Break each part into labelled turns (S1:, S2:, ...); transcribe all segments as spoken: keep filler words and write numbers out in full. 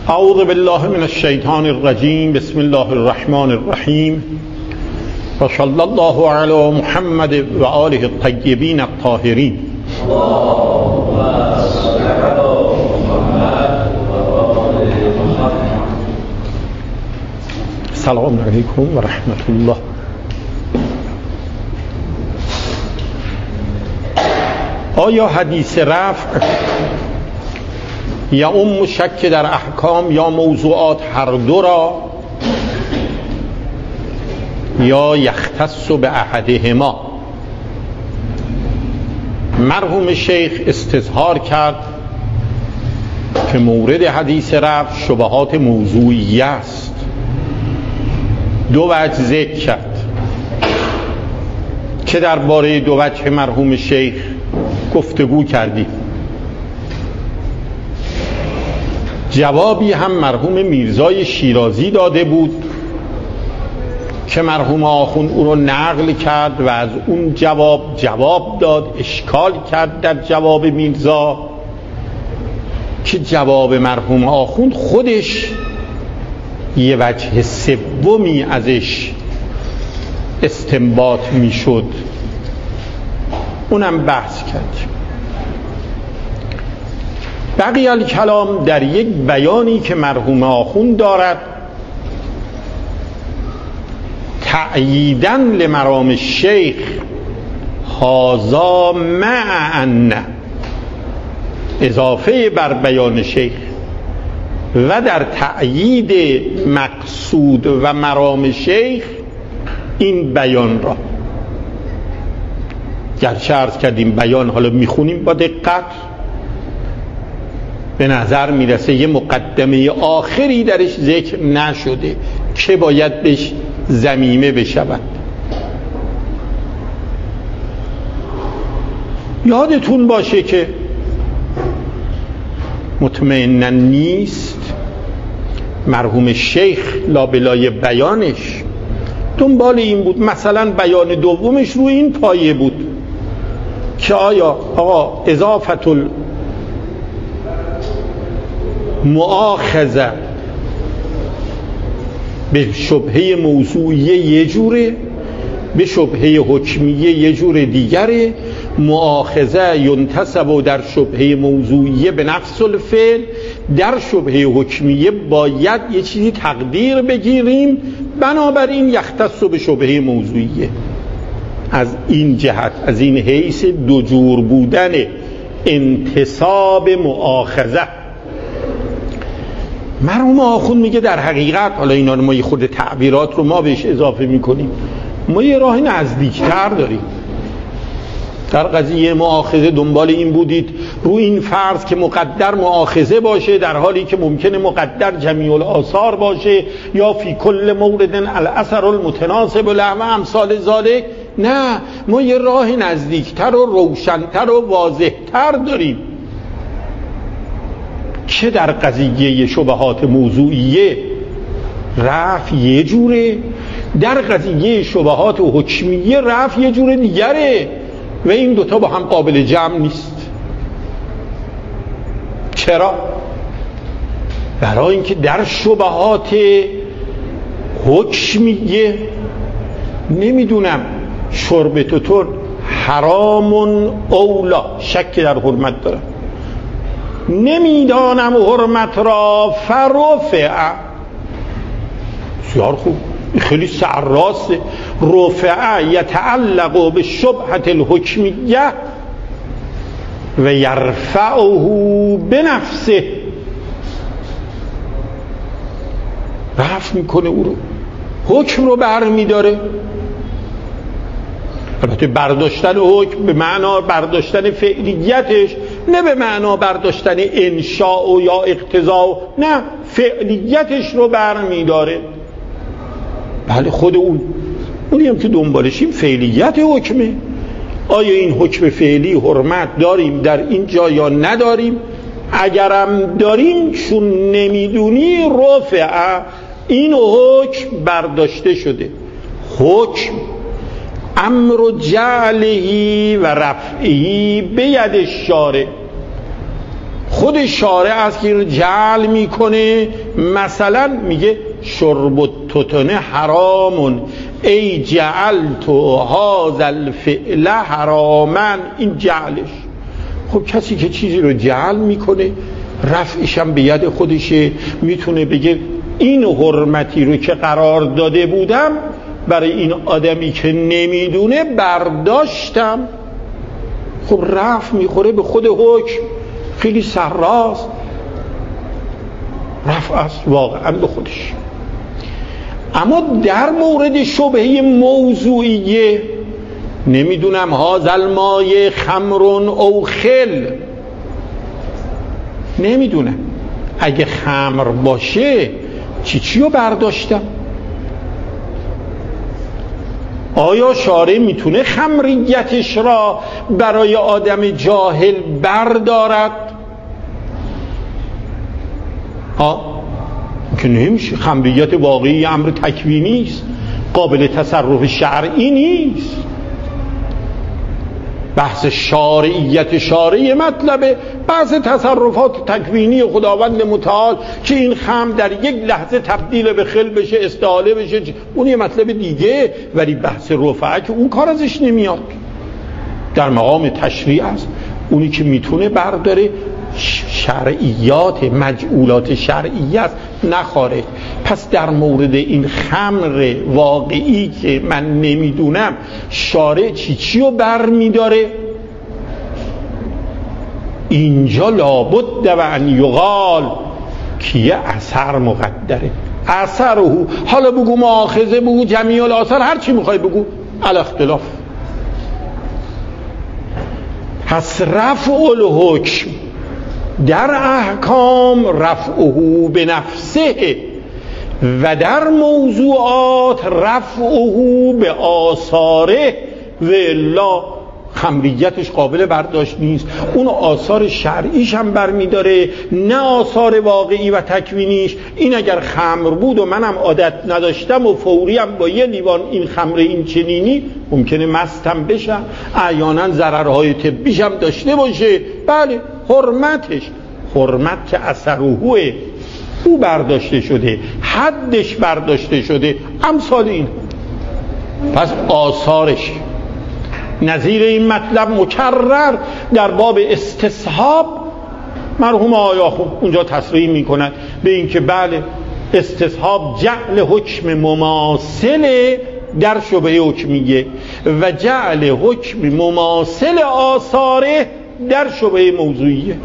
S1: اعوذ بالله من الشیطان الرجیم. بسم الله الرحمن الرحیم و صلی الله علی محمد و آله الطیبین الطاهرین. سلام علیکم و رحمت الله. آیا حدیث رفع یا ام شک در احکام یا موضوعات هر دو را یا یختص به احدهما؟ مرحوم شیخ استظهار کرد که مورد حدیث رفع شبهات موضوعی است. دو وجه ذکر کرد که درباره دو وجه مرحوم شیخ گفتگو کردیم. جوابی هم مرحوم میرزای شیرازی داده بود که مرحوم آخوند او رو نقل کرد و از اون جواب جواب داد، اشکال کرد در جواب میرزا که جواب مرحوم آخوند خودش یه وجه سومی ازش استنباط میشد. اونم بحث کرد. بقیه الکلام در یک بیانی که مرحوم آخوند دارد تأییداً لمرام الشیخ هذا مع ان، اضافه بر بیان شیخ و در تأیید مقصود و مرام شیخ این بیان را. گرچه عرض کردیم بیان حالا میخونیم با دقت، به نظر میرسه یه مقدمه آخری درش ذکر نشده که باید بهش ضمیمه بشود. یادتون باشه که مطمئنا نیست مرحوم شیخ لابلای بیانش دنبال این بود، مثلا بیان دومش روی این پایه بود که آیا آقا اضافت المؤاخذه به شبهه موضوعیه یه جوره، به شبهه حکمیه یه جور دیگره. مؤاخذه ینتسب در شبهه موضوعیه به نفس الفعل، در شبهه حکمیه باید یه چیزی تقدیر بگیریم، بنابراین یختص به شبهه موضوعیه. از این جهت، از این حیث دو جور بودن انتساب مؤاخذه. مرحوم آخوند میگه در حقیقت، حالا اینا رو ما یه خود تعبیرات رو ما بهش اضافه میکنیم، ما یه راه نزدیکتر داریم. در قضیه مؤاخذه دنبال این بودید رو این فرض که مقدر مؤاخذه باشه، در حالی که ممکنه مقدر جمیع الآثار باشه، یا فی کل مورد الاثر المتناسب له و امثال ذالک. نه، ما یه راه نزدیکتر و روشنتر و واضحتر داریم که در قضیه شبهات موضوعیه رفع یه جوره، در قضیه شبهات حکمیه رفع یه جور دیگره و این دوتا با هم قابل جمع نیست. چرا؟ برای اینکه در شبهات حکمیه نمیدونم شربتتون حرامون اولا، شک در حرمت دارم، نمیدانم حرمت را فرفع. بسیار خوب، خیلی سرراسته. رفع یتعلق به شبهت الحکمیه و یرفعه بنفسه، رفع میکنه او رو، حکم رو برمیداره. البته برداشتن حکم به معنا برداشتن فعلیتش، نه به معنا برداشتن انشاء و یا اقتضا، نه، فعلیتش رو برمیداره. بله، خود اون اونی هم که دنبالشیم فعلیت حکمه. آیا این حکم فعلی حرمت داریم در این جا یا نداریم؟ اگرم داریم چون نمیدونی رفع، این حکم برداشته شده. حکم امر جعلهی و رفعهی به ید الشارع، خود شارع است که جعل میکنه. مثلا میگه شرب التتن حرامون ای جعلت هذا الفعل حراما، این جعلش. خب کسی که چیزی رو جعل میکنه رفعش هم به ید خودشه، میتونه بگه این حرمتی رو که قرار داده بودم برای این آدمی که نمیدونه برداشتم. خب رفع میخوره به خود حکم، خیلی سراست، رفع است واقعا به خودش. اما در مورد شبهه موضوعیه، نمیدونم هذا الماء خمر او خل، نمیدونم اگه خمر باشه چی چی رو برداشتم؟ آیا شارع میتونه خمریتش را برای آدم جاهل بردارد؟ ها که نمیشه. خمریت واقعی امر تکوینی است، قابل تصرف شرعی نیست. بحث شارعیت شارعی مطلبه، بحث تصرفات تکوینی خداوند متعال که این خمر در یک لحظه تبدیل به خل بشه، استحاله بشه، اون یه مطلب دیگه. ولی بحث رفعه که اون کار ازش نمیاد، در مقام تشریع است. اونی که میتونه برداره شرعیات، مجعولات شرعی است، نه خارج. پس در مورد این خمر واقعی که من نمیدونم شارع چی چی رو بر میداره، اینجا لابد و ان یقال که یه اثر مقدره. اثر او، حالا بگو مؤاخذه، بگو جمیع الاثر، هر چی میخوای بگو، علی اختلاف. پس رفع الحکم در احکام رفعه به نفسه و در موضوعات رفعه به آثاره، و الا خمریتش قابل برداشت نیست. اون آثار شرعیش هم برمیداره، نه آثار واقعی و تکوینیش. این اگر خمر بود و منم عادت نداشتم و فوری هم با یه لیوان این خمر این چنینی ممکنه مستم بشم، احیانا ضررهای طبیش هم داشته باشه، بله حرمتش، حرمت که اثروه او برداشته شده، حدش برداشته شده، امثال این. پس آثارش نظیر این مطلب مکرر در باب استصحاب مرحوم آیا خوب اونجا تصریح میکنند به این که بله استصحاب جعل حکم مماثل در شبهه حکمیه و جعل حکم مماثل آثاره در شبهه موضوعیه.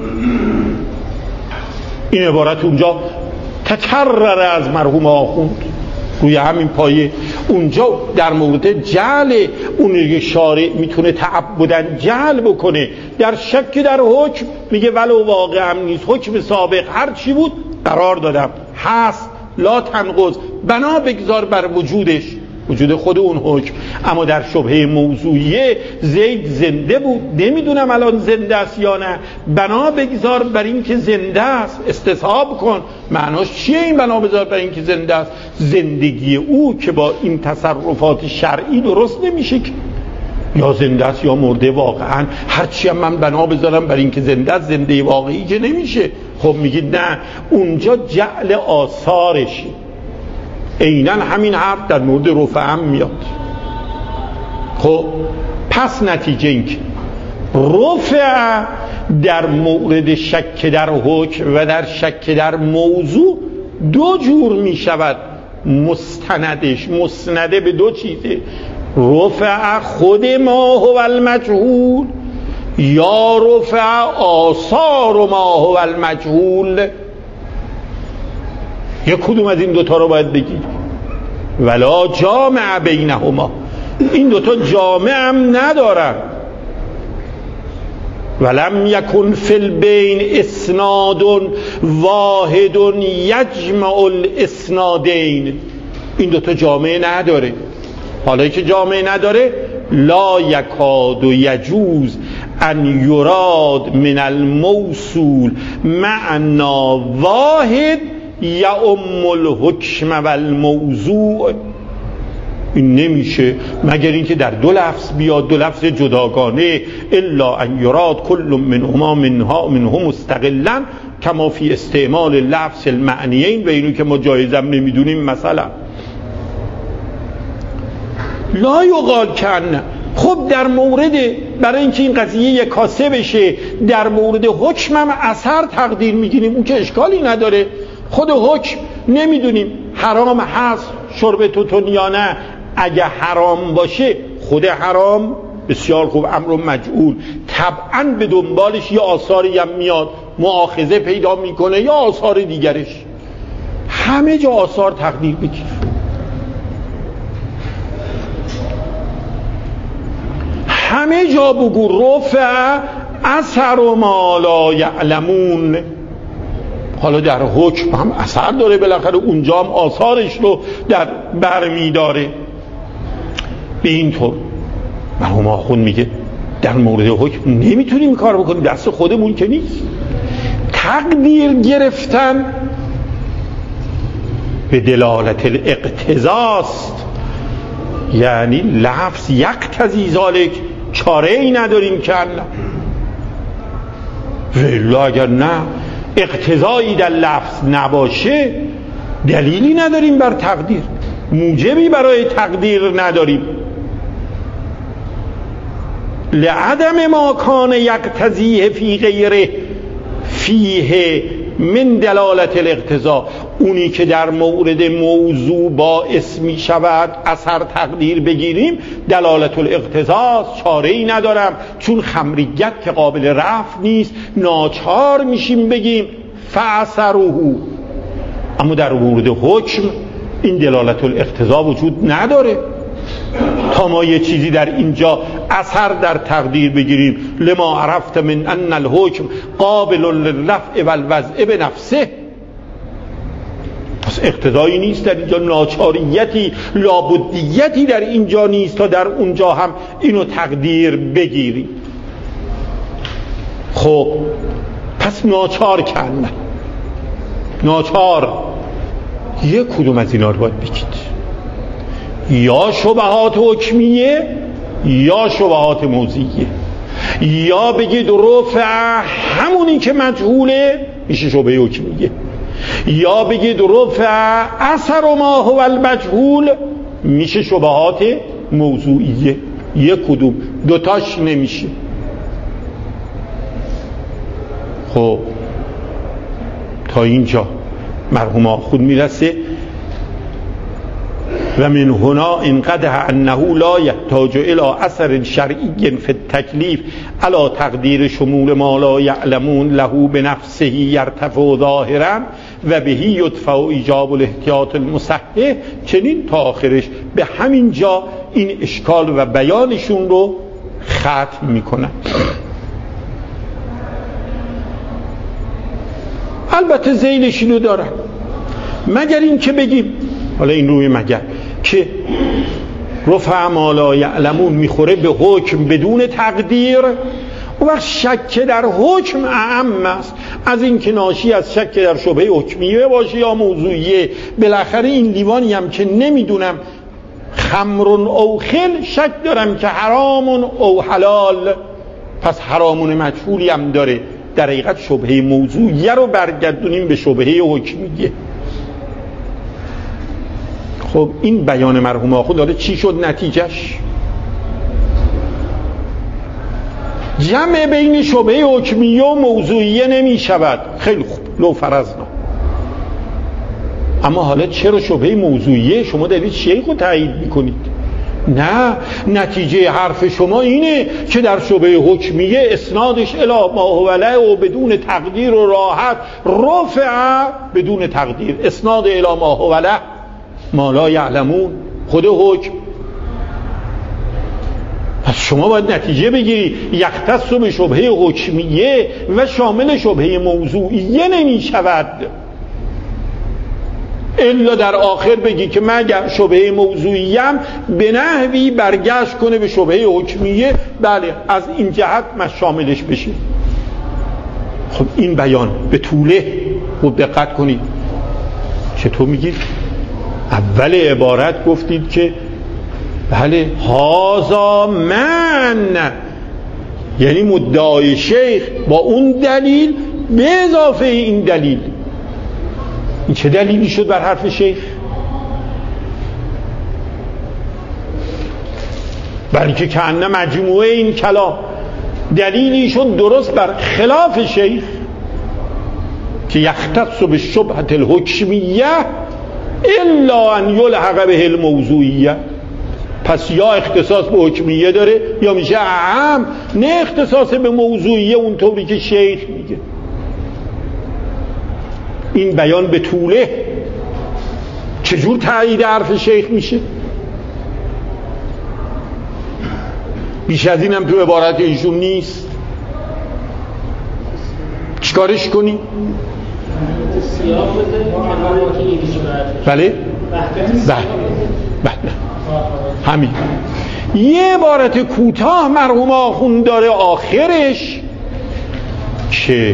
S1: این عبارت اونجا تکرر از مرحوم آخوند روی همین پایه. اونجا در مورد جعل اون شارع میتونه تعبدن جعل بکنه، در شک در حکم میگه ولو واقع هم نیست، حکم سابق هر چی بود قرار دادم، هست، لا تنقض، بنا بگذار بر وجودش، وجود خود اون حکم. اما در شبهه موضوعیه زید زنده بود، نمیدونم الان زنده است یا نه، بنا بگذار بر این که زنده است، استصحاب کن. معناش چیه این بنا بگذار بر این که زنده است؟ زندگی او که با این تصرفات شرعی درست نمیشه که یا زنده است یا مرده واقعا. هرچی هم من بنا بذارم بر این که زنده است، زنده واقعی که نمیشه. خب میگید نه، اونجا جعل آثارشه. عیناً همین حرف در مورد رفع هم میاد. خب پس نتیجه این که رفع در مورد شک در حکم و در شک در موضوع دو جور می شود. مستندش مسنده به دو چیزه، رفع خود ما هو المجهول یا رفع آثار ما هو المجهول. یک کدوم از این دوتا رو باید بگید. ولا جامع بینهما، این دوتا جامع هم ندارن. ولم یکن فی البین اسناد واحد یجمع الاسنادین، این دوتا جامع نداره. حالا که جامع نداره، لا یکاد و یجوز ان یراد من الموصول معنا واحد یا ام الحکم و الموضوع. این نمیشه مگر اینکه در دو لفظ بیاد، دو لفظ جداگانه، الا ان یراد کل منهما منها منه مستقلا کما فی استعمال لفظ المعنیین، و اینو که ما جایزم نمیدونیم. مثلا لا یقال کن. خب در مورد، برای اینکه این قضیه یک کاسه بشه، در مورد حکم هم اثر تقدیر میگیریم، اون که اشکالی نداره. خود حکم نمیدونیم حرام هست شرب توتون یا نه. اگه حرام باشه خود حرام بسیار خوب، امر مجعول، طبعا به دنبالش یه آثاری هم میاد، مؤاخذه پیدا میکنه یا آثار دیگرش. همه جا آثار تقدیر بگیر. همه جا بگو رفع اثر و ما لا یعلمون. حالا در حکم هم اثر داره، بالاخره اونجا هم آثارش رو در بر میداره. به این طور مرحوم آخوند میگه در مورد حکم نمیتونیم کار بکنیم، دست خودمون که نیست. تقدیر گرفتن به دلالت الاقتضاست، یعنی لفظ یقتضی ذالک، چاره ای نداریم که الله. ولی اگر نه اقتضایی در لفظ نباشه دلیلی نداریم بر تقدیر، موجبی برای تقدیر نداریم. لعدم ما کان یقتضیه فی غیره فیه من دلالت الاقتضا، اونی که در مورد موضوع باعث می شود اثر تقدیر بگیریم دلالت الاقتضاست، چاره ای ندارم، چون خمریت که قابل رفع نیست ناچار میشیم بگیم فاثره. اما در مورد حکم این دلالت الاقتضا وجود نداره تا ما یه چیزی در اینجا اثر در تقدیر بگیریم. لما عرفت من ان الحکم قابل للرفع والوضع بنفسه. پس اقتضایی نیست در اینجا، ناچاریتی لابدیتی در اینجا نیست تا در اونجا هم اینو تقدیر بگیریم. خب پس ناچار کن، ناچار یک کدوم از اینا رو باید بگید، یا شبهات حکمیه یا شبهات موضوعیه. یا بگید رفع همونی که مجهوله میشه شبهه حکمیه، یا بگید رفع اثر ما هو المجهول میشه شبهات موضوعیه. یک کدوم، دوتاش نمیشه. خب تا اینجا مرحوم آخوند میرسه و من هنا انقدح انه لا یحتاج الى اثر شرعی فی التکلیف علی تقدیر شمول ما لا یعلمون له بنفسه یرتفع ظاهرا و بهی یدفع ایجاب الاحتیاط المصحح. چنین تا آخرش به همین جا این اشکال و بیانشون رو ختم میکنن. البته ذیلش اینو دارن، مگر این که بگیم، حالا این روی مگر که رفع ما لا یعلمون میخوره به حکم بدون تقدیر، اون وقت شک در حکم اعم است از این که ناشی از شک در شبهه حکمیه باشه یا موضوعیه. بالاخره این لیوانی هم که نمیدونم خمرون او خل، شک دارم که حرامون او حلال، پس حرامون مجهولی هم داره. در حقیقت شبهه موضوعیه رو برگردونیم به شبهه حکمیه. خب این بیان مرحوم آخوند داره چی شد نتیجهش؟ جمع بین شبهه حکمیه و موضوعیه نمی شود. خیلی خوب، لو فرضنا. اما حالا چرا شبهه موضوعیه؟ شما دارید شیخ رو تایید میکنید. نه، نتیجه حرف شما اینه که در شبهه حکمیه اسنادش الی ما هو له و بدون تقدیر و راحت رفع بدون تقدیر، اسناد الی ما هو له ما لا یعلمون خود حکم. پس شما باید نتیجه بگیری یختص به شبهه حکمیه و شامل شبهه موضوعیه نمی شود، الا در آخر بگی که مگر شبهه موضوعیم به نحوی برگشت کنه به شبهه حکمیه، بله از این جهت ما شاملش بشه. خب این بیان به طوله خوب دقت کنید. چطور میگید؟ اول عبارت گفتید که بله هازا من، یعنی مدعای شیخ با اون دلیل به اضافه این دلیل. این چه دلیلی شد بر حرف شیخ؟ بلکه کأن مجموعه این کلام دلیلی شد درست بر خلاف شیخ که یختص بالشبهة الحکمیه الا ان یلحق به الموضوعیه. پس یا اختصاص به حکمیه داره یا میشه اعم، نه اختصاص به موضوعیه اونطوری که شیخ میگه. این بیان به طوله چجور تایید حرف شیخ میشه؟ بیش از این هم تو عبارت ایشون نیست. چیکارش کنی؟ بله؟ بله بله همین. یه عبارت کوتاه مرحوم آخوند داره آخرش که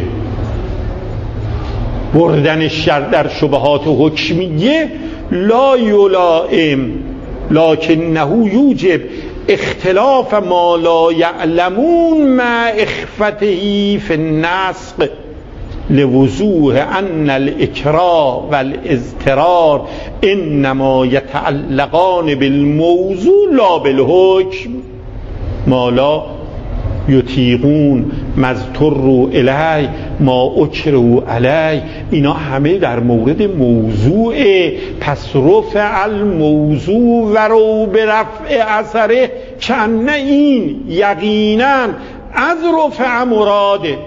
S1: بردن شر در شبهات و حکمیه لا یلائم لکنه یوجب اختلاف ما لا یعلمون مع اخفته فی النسق لوضوح ان الاکراه والاضطرار انما یتعلقان بالموضوع لا بالحکم ما لا یطیقون مضطر الی ما اکره علی. اینا همه در مورد موضوعه. پس رفع الموضوع و رو به رفع اثره، کنه این یقینا از رفع مراده.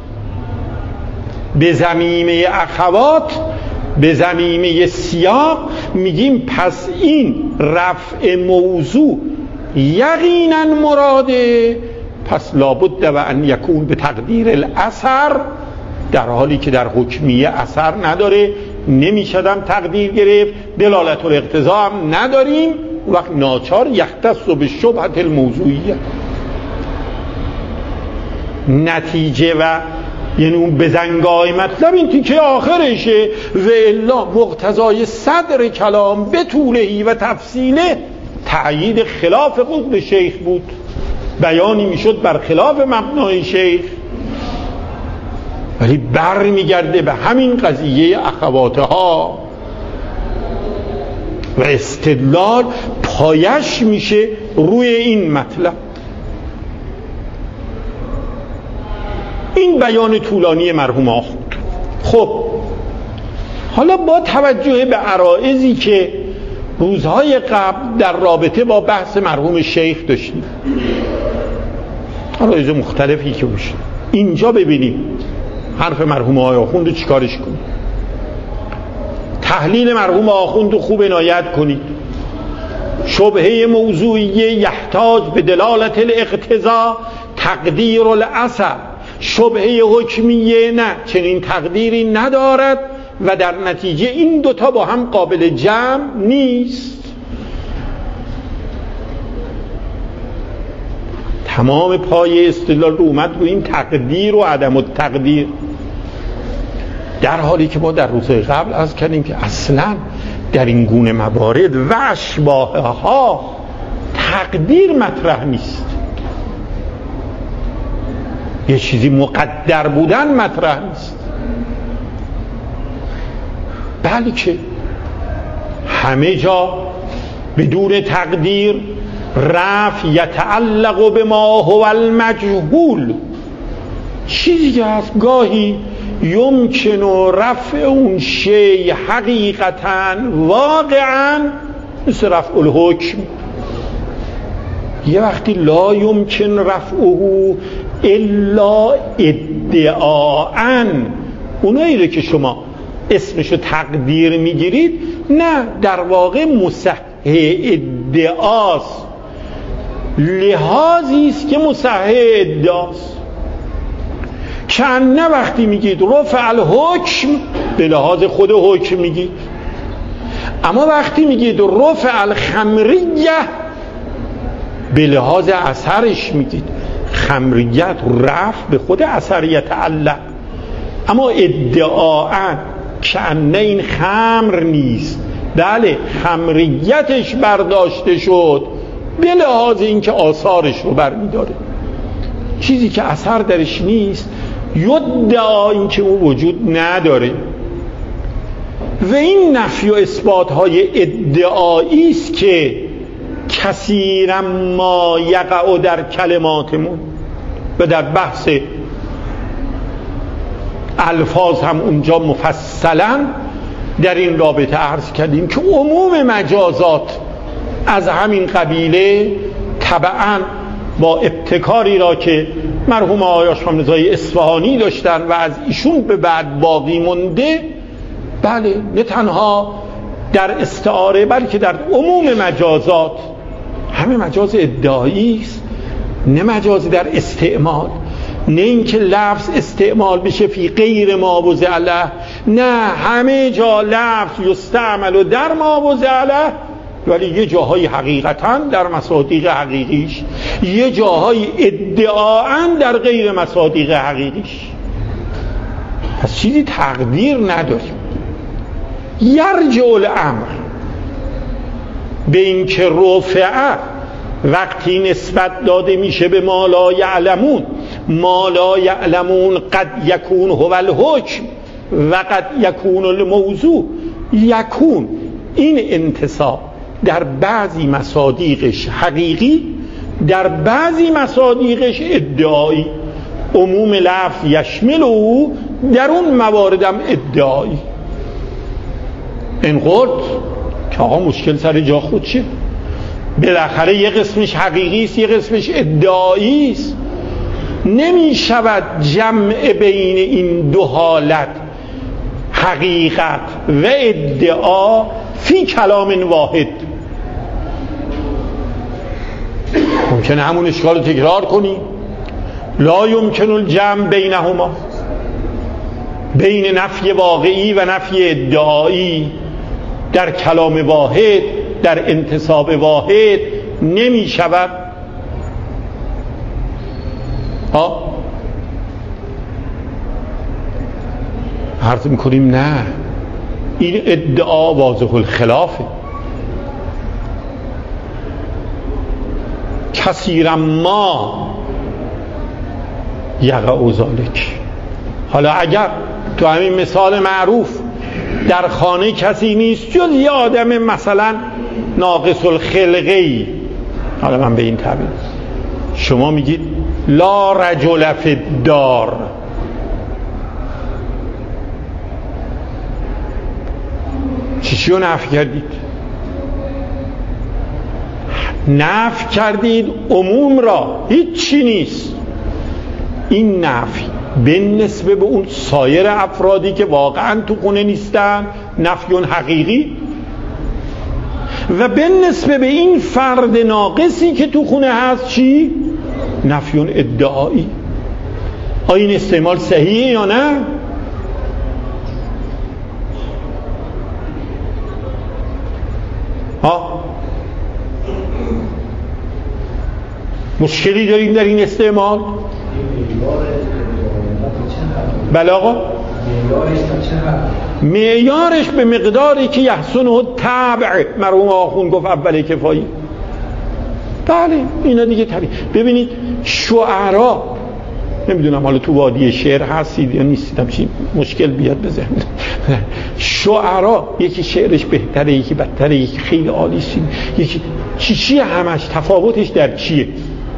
S1: به ضمیمه اخوات، به ضمیمه سیاق میگیم پس این رفع موضوع یقینا مراده، پس لابد و ان یکون به تقدیر الاثر، در حالی که در حکمیه اثر نداره، نمیشدم تقدیر گرفت، دلالت الاقتضا هم نداریم، وقت ناچار یختص به شبهة الموضوعیه. نتیجه و یعنی اون بزنگای مطلب این تیکه آخرشه. و الا مقتضای صدر کلام به طولهی و تفصیله تأیید خلاف قول شیخ بود، بیانی میشد بر خلاف مبنای شیخ، ولی بر میگرده به همین قضیه اخواتها و استدلال پایش میشه روی این مطلب. این بیان طولانی مرحوم آخوند. خب حالا با توجه به عرائضی که روزهای قبل در رابطه با بحث مرحوم شیخ داشتیم، عرایض مختلفی که باشه، اینجا ببینیم حرف مرحوم آخوند رو چیکارش کنیم. تحلیل مرحوم آخوند رو خوب عنایت کنید. شبهه موضوعیه یحتاج به دلالت الاقتضا تقدیر الاثر، شبهه حکمیه نه، چنین تقدیری ندارد و در نتیجه این دوتا با هم قابل جمع نیست. تمام پای استدلال رو اومد رو این تقدیر و عدم التقدیر، در حالی که ما در روزهای قبل عرض کردیم که اصلا در این گونه موارد و اشباهه ها تقدیر مطرح نیست. یه چیزی مقدر بودن مطرح نیست، بلکه همه جا بدون تقدیر رفع یتعلق به ما هو المجهول، چیزی که هست گاهی یمکن رفع اون شی حقیقتاً واقعاً، مثل رفع الحکم. یه وقتی لا یمکن رفعه الا ادعاءً، اونایی رو که شما اسمشو تقدیر میگیرید، نه در واقع مصحح ادعاست، لحاظی است که مصحح ادعاست. کنه وقتی میگید رفع الحکم به لحاظ خود حکم میگید، اما وقتی میگید رفع الخمریه به لحاظ اثرش میگید. خمریت رفع به خود اثریت علق، اما ادعاء کنه این خمر نیست، بله خمریتش برداشته شد به لحاظ اینکه آثارش رو برمی‌داره. چیزی که اثر درش نیست یدعا این که او وجود نداره. و این نفی و اثبات های ادعایی است که کثیرا ما یقع در کلماتمون و در بحث الفاظ هم اونجا مفصلا در این رابطه عرض کردیم که عموم مجازات از همین قبیله طبعا با ابتکاری را که مرحوم آقای آشام رضایی اصفهانی داشتن و از ایشون به بعد باقی مونده، بله نه تنها در استعاره بلکه در عموم مجازات همه مجاز ادعایی است، نه مجاز در استعمال، نه اینکه لفظ استعمال بشه فی غیر ما وضع له، نه همه جا لفظ یستعمل و در ما وضع له، ولی یه جاهای حقیقتاً در مصادیق حقیقیش، یه جاهای ادعااً در غیر مصادیق حقیقیش. پس چیزی تقدیر نداریم. یرجع الامر به این که رفعه وقتی نسبت داده میشه به ما لا یعلمون، ما لا یعلمون قد یکون هو الحکم و قد یکون الموضوع. یکون این انتصاب در بعضی مصادیقش حقیقی، در بعضی مصادیقش ادعایی. عموم لفظ یشمل او، در اون مواردم ادعایی. این قلت که آقا مشکل سر جا خودشه، بالاخره یه قسمش حقیقی است یه قسمش ادعایی است. نمی شود جمع بین این دو حالت حقیقت و ادعا فی کلام واحد. ممکنه همون اشکال رو تکرار کنی، لا یمکن الجمع بینهما، بین نفی واقعی و نفی ادعایی در کلام واحد در انتصاب واحد نمی شود. ها عرض میکنیم نه، این ادعا واضح الخلافه. کثیرا ما یقع ذلک. حالا اگر تو همین مثال معروف در خانه کسی نیست جز یه آدم مثلا ناقص الخلقه‌ای، حالا من به این تعبیر، شما میگید لا رجل فی الدار، چی چی رو نفی کردید؟ نفی کردید عموم را، هیچ چی نیست. این نفی به نسبه به اون سایر افرادی که واقعا تو خونه نیستن نفی حقیقی، و به نسبه به این فرد ناقصی که تو خونه هست چی؟ نفی ادعایی. آیا این استعمال صحیحه یا نه؟ ها مشکلی داریم در این استعمال؟ بله آقا، معیارش به مقداری که یحسنه تبع، مرحوم آخوند گفت اول کفایی. بله اینا دیگه طبیعی. ببینید شعرا، نمیدونم حالا تو وادی شعر هستید یا نیستید، چی مشکل بیاد به ذهن. شعرا یکی شعرش بهتره، یکی بدتره، یکی خیلی عالی است، یکی چی چیه، همش تفاوتش در چیه؟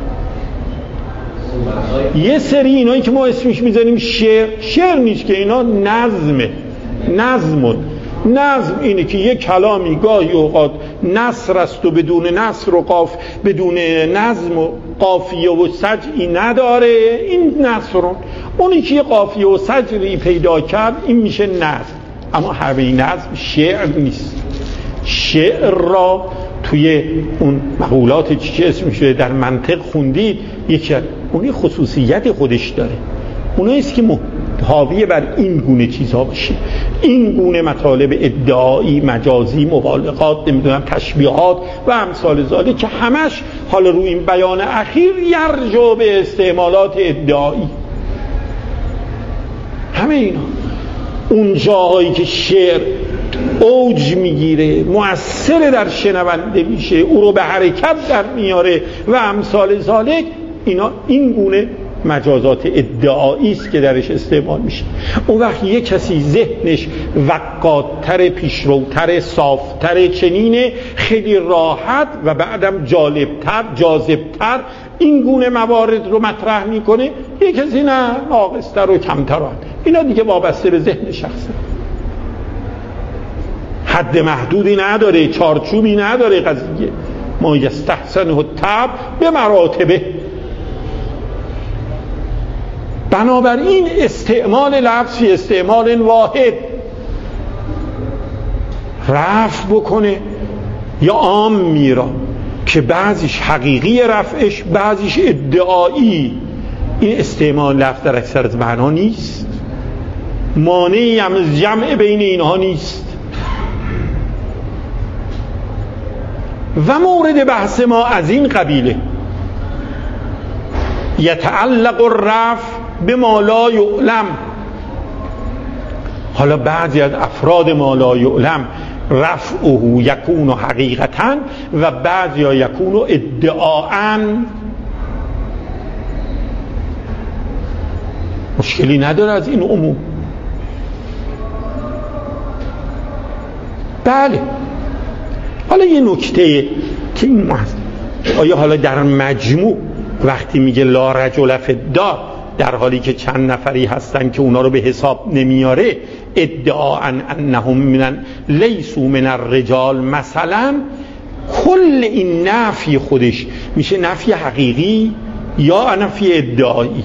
S1: یه سری اینایی که ما اسمش میذاریم شعر، شعر نیست که اینا نظمه. نظمون نظم اینه که یه کلامی گاهی اوقات نثر است و بدون نثر و قاف، بدون نظم و قافیه و سجعی نداره، این نثرون. اونی که یه قافیه و سجعی پیدا کرد این میشه نظم. اما همه نظم شعر نیست. شعر را توی اون مقولات چی اسم شده در منطق خوندید، یکی اونی خصوصیت خودش داره، اوناییست که حاوی بر این گونه چیزها باشه، این گونه مطالب ادعایی، مجازی، مبالغات، نمیدونم تشبیهات و امثال ذالک که همش حالا روی این بیان اخیر یرجع به استعمالات ادعایی. همه اینا اون جاهایی که شعر اوج میگیره، مؤثر در شنونده میشه، او رو به حرکت در میاره و امثال ذالک. اینا این گونه مجازات ادعایی است که درش استعمال میشه. اون وقت یک کسی ذهنش وقاتر، پیشروتر، صافتر، چنینه، خیلی راحت و بعدم جالبتر، جاذبتر این گونه موارد رو مطرح میکنه. یک کسی نه، ناقصتر و کمتر. اینا دیگه وابسته به ذهن شخصه، حد محدودی نداره، چارچوبی نداره قضیه. ما یستحسنه الطبع به مراتبه. بنابراین استعمال لفظ استعمال واحد رفع بکنه یا عام میرا که بعضیش حقیقی رفعش، بعضیش ادعایی. این استعمال لفظ در اکثر از معنا نیست، مانعی هم از جمع بین اینها نیست. و مورد بحث ما از این قبیله یتعلق الرفع به ما لا یعلم. حالا بعضی از افراد ما لا یعلم رفعه یکون حقیقتا و بعضی ها یکون ادعاء. مشکلی نداره از این عموم. بله، حالا یه نکته که این محض. آیا حالا در مجموع وقتی میگه لا رجل فی الدار، در حالی که چند نفری هستن که اونا رو به حساب نمیاره، ادعا انهم من لیسوا من الرجال مثلا، کل این نفی خودش میشه نفی حقیقی یا نفی ادعایی؟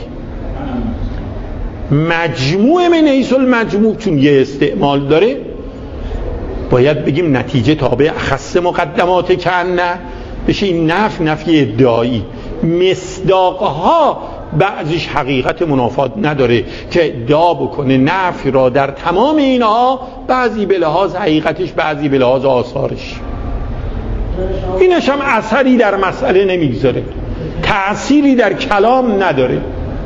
S1: مجموع من حیث المجموع چون یه استعمال داره، باید بگیم نتیجه تابع اخص مقدمات کنه بشه این نفی نفی ادعایی. مصداقها بعضیش حقیقت منافات نداره که ادعا بکنه نفی را در تمام اینها، بعضی به لحاظ حقیقتش، بعضی به لحاظ آثارش. اینش هم اثری در مسئله نمیگذاره، تأثیری در کلام نداره.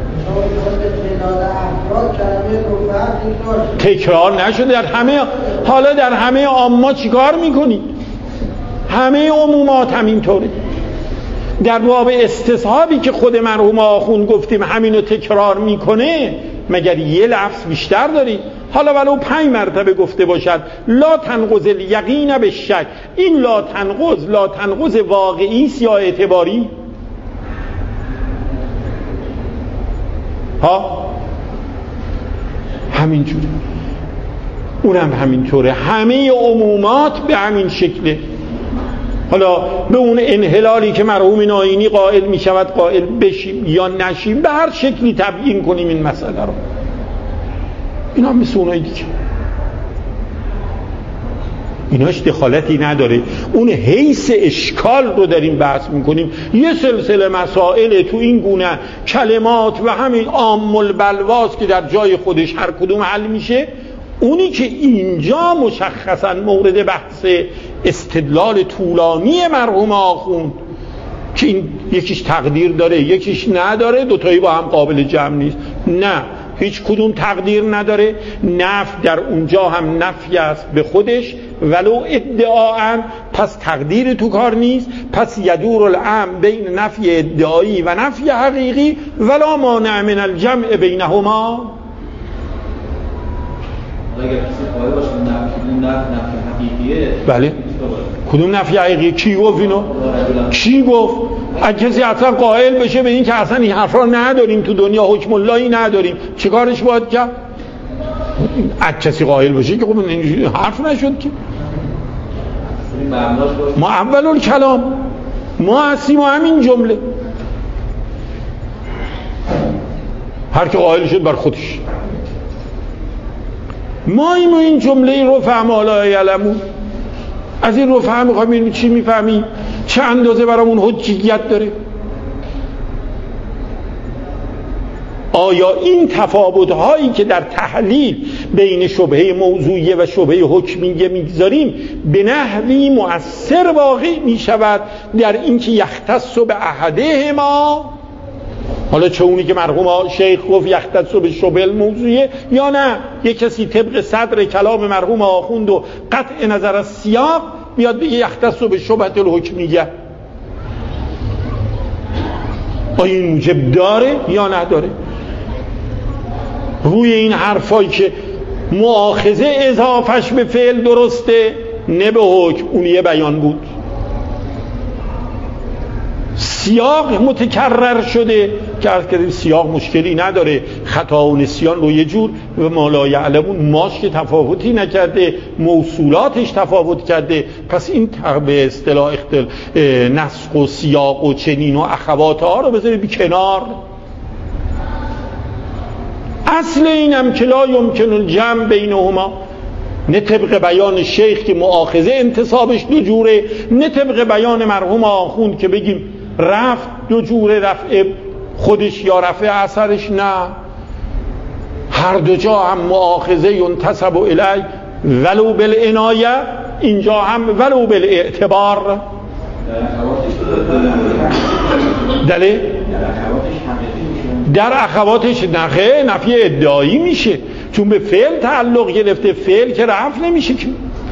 S1: تکرار نشده در همه. حالا در همه عامه چیکار میکنی؟ همه عمومات همینطوره. در باب استصحابی که خود مرحوم آخوند گفتیم همینو تکرار میکنه، مگر یه لفظ بیشتر داری؟ حالا ولو پنج مرتبه گفته باشد لا تنقض الیقین بالشک، این لا تنقض لا تنقض واقعی است یا اعتباری؟ ها همینجوره، اونم همینطوره. همه عمومات به همین شکله. حالا به اون انحلالی که مرحوم ناینی قائل می شود قائل بشیم یا نشیم، به هر شکلی تبیین کنیم این مسئله رو. اینا هم مثل اونایی دیگه، ایناش دخالتی نداره. اون حیث اشکال رو داریم بحث میکنیم. یه سلسله مسائل تو این گونه کلمات و همین عام البلواست که در جای خودش هر کدوم حل میشه. اونی که اینجا مشخصا مورد بحث استدلال طولانی مرحوم آخوند که این یکیش تقدیر داره یکیش نداره، دوتایی با هم قابل جمع نیست. نه، هیچ کدوم تقدیر نداره. نفی در اونجا هم نفی است به خودش ولو ادعاً، پس تقدیر تو کار نیست. پس یدور الامر بین نفی ادعایی و نفی حقیقی ولا مانع من الجمع بینهما.
S2: اگر کسی قائل باشه نفی نفی حقیقیه،
S1: بله، کدوم نفی حقیقی؟ کی گفت اینو؟ کی گفت؟ اگه کسی اصلا قائل بشه به این که اصلا این حرف را نداریم تو دنیا، حکم اللهی نداریم، چه کارش باید کرد؟ اگه کسی قائل بشه که خب این حرف نشد که ما اول الکلام ما هستیم و همین جمله. هر که قائل شد بر خودش. ما این و این جمله رفع ما لا یعلمون، از این رفع میخوایم این چی میفهمیم؟ چه اندازه برامون حجیت داره؟ آیا این تفاوت هایی که در تحلیل بین شبهه موضوعیه و شبهه حکمیه میگذاریم به نحوی مؤثر واقع میشود در اینکه یختص به احدهما حالا چه اونی که مرحوم شیخ گفت یختص بالشبه الموضوعیه، یا نه یک کسی طبق صدر کلام مرحوم آخوند و قطع نظر از سیاق بیاد بگه یختص بالشبهة الحکمیه. آیا این موجب داره یا نداره؟ روی این حرفایی که مؤاخذه اضافش به فعل درسته نه به حکم، اون یه بیان بود. سیاق متکرر شده که عرض کردیم سیاق مشکلی نداره، خطا و نسیان رو یه جور و ما لا یعلمون ماش که تفاوتی نکرده، موصولاتش تفاوت کرده، پس این به اصطلاح اختل نسق و سیاق و چنین و اخوات ها رو بذارید بی کنار. اصل اینم که لا یمکن الجمع بینهما، نه طبق بیان شیخ که مؤاخذه انتصابش دو جوره، نه طبق بیان مرحوم آخوند که بگیم رفع دو جوره، رفع خودش یا رفع اثرش، نه، هر دو جا هم مؤاخذه ینتسب الی ولو بالعنایه، اینجا هم ولو بالاعتبار. دلیل در اخواتش نخه نفی ادعایی میشه، چون به فعل تعلق گرفته، فعل که رفع نمیشه که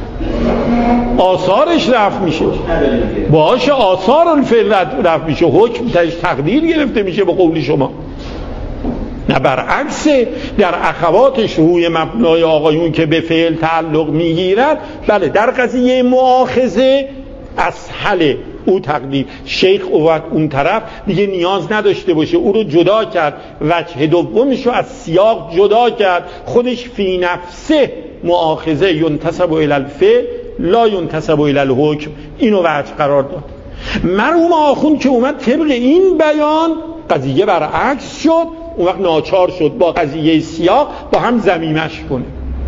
S1: آثارش رفع میشه، باشه آثار الفعل رفع میشه، حکم تاش تقدیر گرفته میشه به قول شما. نه برعکس، در اخواتش روی مبنای آقایون که به فعل تعلق میگیرد، بله در قضیه مؤاخذه اسهل او تقدیر. شیخ اومد اون طرف دیگه نیاز نداشته باشه، او رو جدا کرد، وجه دومش رو از سیاق جدا کرد، خودش فی نفسه مؤاخذه ینتسب الی الفعل لا ینتسب الی الحکم، اینو وجه قرار داد. مرحوم آخوند که اومد طبق این بیان قضیه برعکس شد، اون وقت ناچار شد با قضیه سیاق با هم ضمیمش کنه.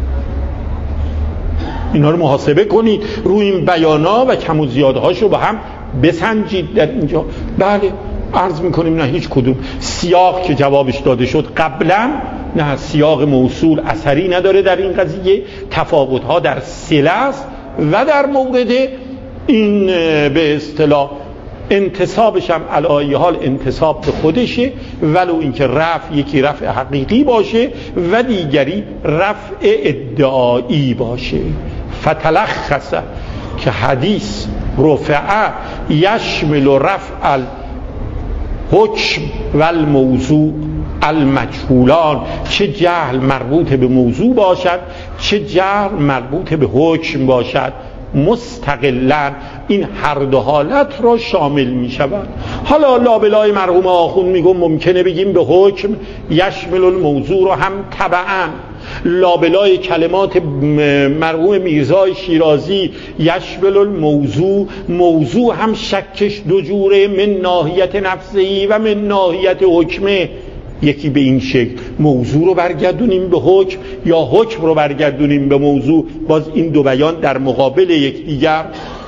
S1: اینا رو محاسبه کنید، روی این بیانا و کم و زیادهاشو با هم بسنجید در اینجا. بله عرض میکنیم نه هیچ کدوم سیاق که جوابش داده شد قبلا، نه سیاق موصول اثری نداره در این قضیه، تفاوت‌ها در صله است و در مورد این به اصطلاح انتصابش هم علی حال انتصاب به خودشه، ولو اینکه رفع یکی رفع حقیقی باشه و دیگری رفع ادعایی باشه. فتلخص که حدیث رفع یشمل رفع الحکم و الموضوع المجهولان، چه جهل مربوط به موضوع باشد چه جهل مربوط به حکم باشد، مستقلاً این هر دو حالت را شامل می شود. حالا لابلای مرحوم آخوند میگم ممکنه بگیم به حکم یشمل الموضوع رو هم تبعاً، لابلای کلمات مرحوم میرزای شیرازی یشمل الموضوع، موضوع هم شکش دو جوره، من ناحیت نفسهی و من ناحیت حکمه، یکی به این شکل موضوع رو برگردونیم به حکم یا حکم رو برگردونیم به موضوع، باز این دو بیان در مقابل یکدیگر.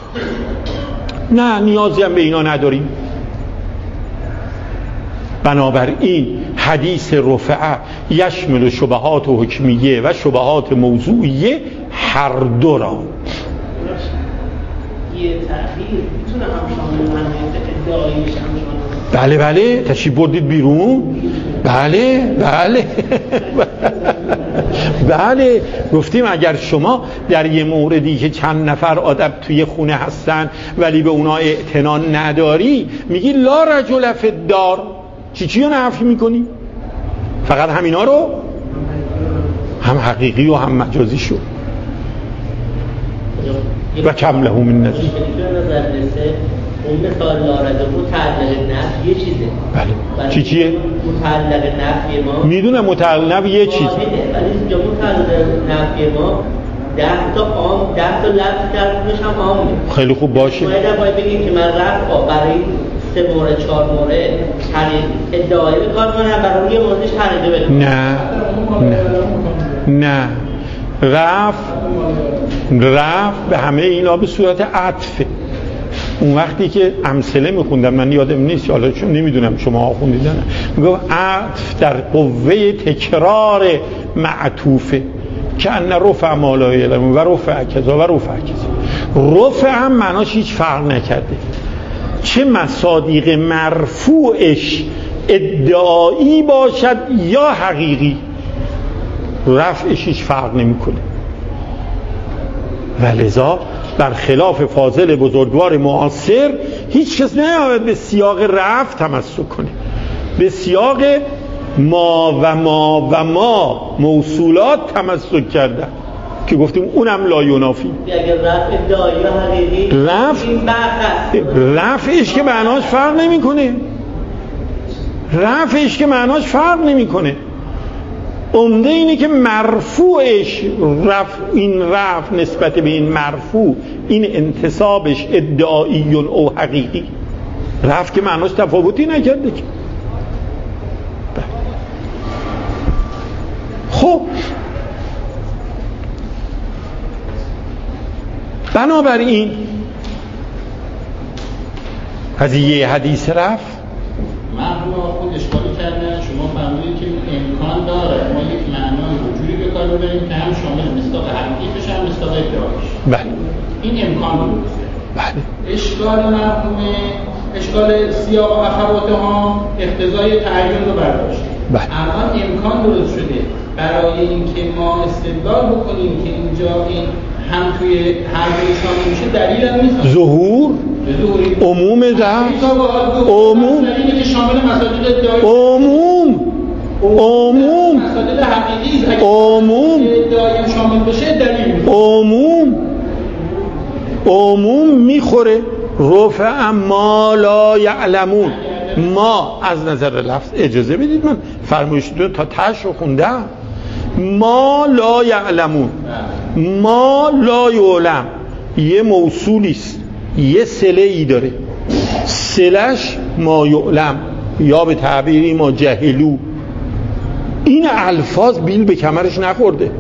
S1: نه نیازی هم به اینا نداریم. بنابراین حدیث رفعه یشمل شبهات حکمیه و شبهات موضوعیه هر دو را.
S3: یه تأخیر میتونه هم شامل ادعایی بشه؟
S1: بله بله تشریف بردید بیرون، بله بله بله گفتیم اگر شما در یه موردی که چند نفر آدم توی خونه هستن ولی به اونا اعتنا نداری، میگی لا رجل فی الدار، چی چی رو نفی میکنی؟ فقط همینا رو، هم حقیقی و هم مجازی شو و کم له من نظر.
S3: اون مثال لارده متعلق نفی یه چیزه.
S1: بله چی چیه؟
S3: متعلق نفی ما
S1: میدونم متعلق نفی یه چیزه،
S3: ولی اینجا متعلق نفی ما ده تا عام، ده تا لفظ کردنش هم عامه.
S1: خیلی خوب باشه.
S3: باید باید بگیم که من رفع برای سه مورد چهار مورد حقیقی ادعایی به کار کنم، برای یه موردش حقیقی بکنم.
S1: نه نه نه رفع رفع به همه اینا به صورت عطفه. اون وقتی که امثله میخوندم من یادم نیست، حالا چون نمیدونم شما خوندیدن، میگفت عطف در قوه تکرار معطوفه که ان رفع مالای علم و رفع کذا و رفع کذا. رفع هم معناش هیچ فرق نکرده، چه مصادیق مرفوعش ادعایی باشد یا حقیقی، رفعش هیچ فرق نمیکنه. ولذا برخلاف فاضل بزرگوار معاصر هیچ کس نمی‌باید به سیاق رفع تمسک کنه. به سیاق ما و ما و ما موصولات تمسک کردن که گفتیم اونم لا ینافی.
S3: اگر رفع ادعایی یا حقیقی
S1: رفع
S3: این بحث
S1: رفعش که معناش فرق نمیکنه. رفعش که معناش فرق نمیکنه. عمده اینه که مرفوعش رفع، این رفع نسبت به این مرفوع، این انتصابش ادعایی او حقیقی، رفع که معناش تفاوتی نکرده که. خب بنابراین قضیه حدیث رفع
S4: مرحوم خود اشکالی کردن، شما فرمودید که امکان داره ما یک معنای وجودی به کار ببریم که هم شامل مصداق حقیقی بشه هم مصداق ادعایش.
S1: بله
S4: این امکان درسته.
S1: بله.
S4: اشکال مرحوم اشکال سیاق و اخواتها اقتضای تعین رو برداشت.
S1: بله.
S4: الان امکان درست شده برای اینکه ما استدلال بکنیم که اینجا این هم توی هر دوی شامل میشه، دلیل هم نیست.
S1: ظهور عموم در عموم عموم عموم عموم عموم عموم میخوره. رفع ما لا یعلمون، ما از نظر لفظ اجازه بدید من فرمایشتون تا تاش رو خوندم. ما لا یعلمون، ما لا یعلم یه موصولیست، یه صله ای داره، صلهش ما یعلم یا به تعبیری ما جهلو. این الفاظ بیل به کمرش نخورده.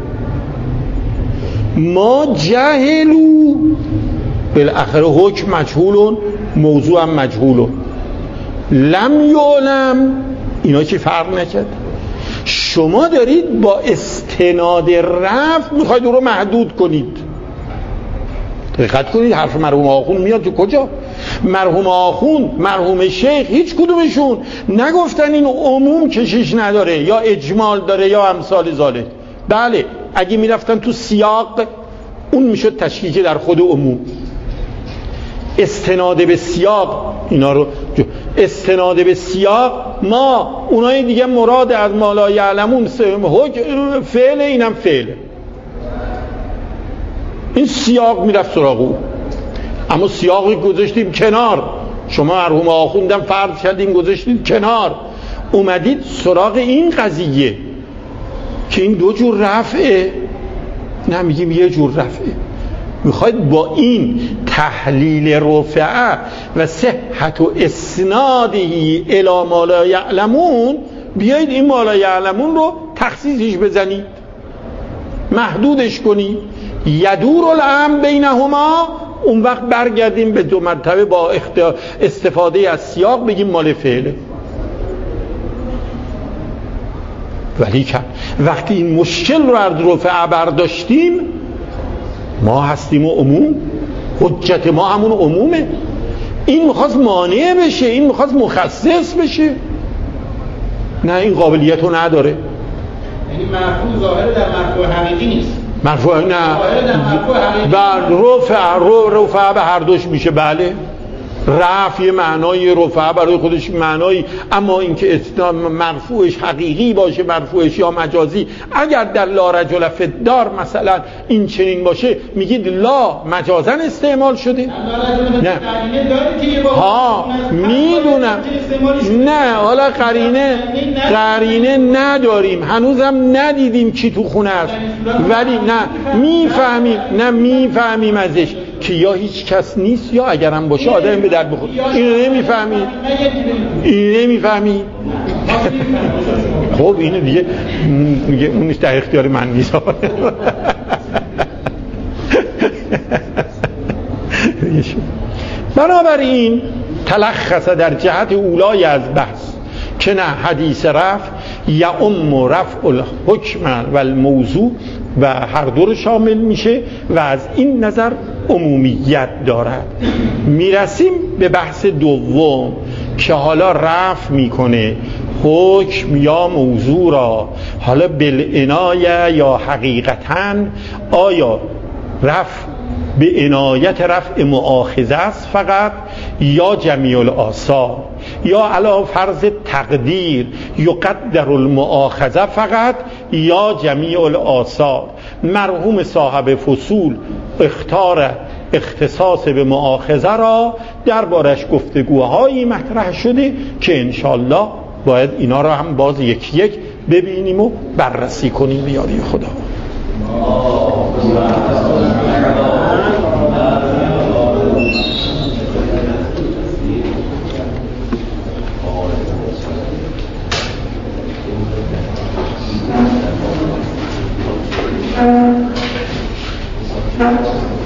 S1: ما جهلو بالاخره حکم مجهولون، موضوع هم مجهولون. لم یعلم اینا چی فرق نکرد. شما دارید با استناد رفع میخواید او رو محدود کنید. دقت کنید حرف مرحوم آخوند میاد تو کجا؟ مرحوم آخوند، مرحوم شیخ، هیچ کدومشون نگفتن این عموم کشش نداره یا اجمال داره یا امثال ذالک. بله اگه میرفتن تو سیاق اون میشد تشکیک در خود عموم. استناد به سیاق اینا رو استناد به سیاق ما اونای دیگه مراد از ما لا یعلمون فعل، اینم فعل. این سیاق میرفت سراغ او، اما سیاقی گذاشتیم کنار. شما مرحوم آخوندم فرض کردین گذاشتین کنار، اومدید سراغ این قضیه که این دو جور رفعه. نه میگیم یه جور رفعه. میخواید با این تحلیل رفعه و صحت و اسنادی الی ما لا یعلمون بیایید این ما لا یعلمون رو تخصیصش بزنید، محدودش کنید. یدور الامر بینهما، اون وقت برگردیم به دو مرتبه با استفاده از سیاق بگیم مال فعله. ولی که وقتی این مشکل رو از رفعه برداشتیم، ما هستیم و عموم، حجت ما همون عمومه. این میخواست مانع بشه، این میخواست مخصص بشه. نه این قابلیت رو نداره.
S4: یعنی مرفوع ظاهر در مرفوع حقیقی نیست.
S1: مرفوع نه و رفع رفع به هر دوش میشه. بله رفع یه معنای رفع برای خودش معنایی، اما اینکه مرفوعش حقیقی باشه مرفوعش یا مجازی. اگر در لا رجل فی الدار مثلا این چنین باشه میگید لا مجازن استعمال شده. نه ها میدونم، نه حالا قرینه قرینه نداریم، هنوزم ندیدیم چی تو خونه است، ولی نه میفهمیم، نه میفهمیم ازش که یا هیچ کس نیست یا اگرم باشه آدم به درد بخور. اینو نمیفهمی، اینو نمیفهمی. خب اینو دیگه میگه اونش در اختیار من نیست. بنابراین تلخص در جهت اولای از بحث که نه حدیث رفع یا ام رفع الحکم و الموضوع و هر دو رو شامل میشه و از این نظر عمومیت دارد. میرسیم به بحث دوم که حالا رفع میکنه حکم یا موضوع را، حالا بالعنایه یا حقیقتاً، آیا رفع به عنایت رفع مؤاخذه است فقط یا جمیع الآثار، یا علی فرض تقدیر یقدر المؤاخذه فقط یا جمیع الآثار. مرحوم صاحب فصول اختار اختصاص به مؤاخذه را دربارش گفتگوهایی مطرح شده که انشالله باید اینا را هم باز یک یک ببینیم و بررسی کنیم به یاری خدا.
S5: Thank you.